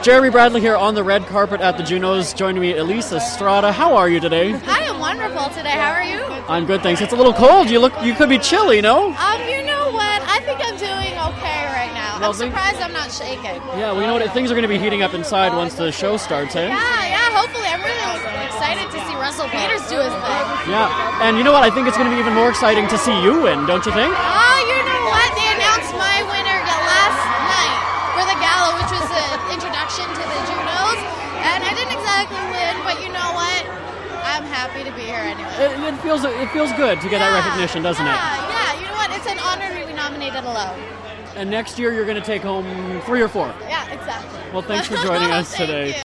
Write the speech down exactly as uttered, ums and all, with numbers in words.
Jeremy Bradley here on the red carpet at the Junos. Joining me, Elise Estrada. How are you today? I am wonderful today. How are you? I'm good, thanks. It's a little cold. You look. You could be chilly, no? Um, you know what? I think I'm doing okay right now. Well, I'm surprised I'm not shaking. Yeah, well, you know what? Things are going to be heating up inside once the show starts, eh? Yeah, yeah. Hopefully, I'm really excited to see Russell Peters do his thing. Yeah, and you know what? I think it's going to be even more exciting to see you win, don't you think? Oh, you know what? They announced my winner last night for the gala, which was an introduction to the Junos, and I didn't exactly win, but you know what? I'm happy to be here anyway. It, it feels it feels good to get yeah, that recognition, doesn't yeah, it? Yeah, yeah. You know what? It's an honor to be nominated alone. And next year you're going to take home three or four. Yeah, exactly. Well, thanks for joining us Thank today. you.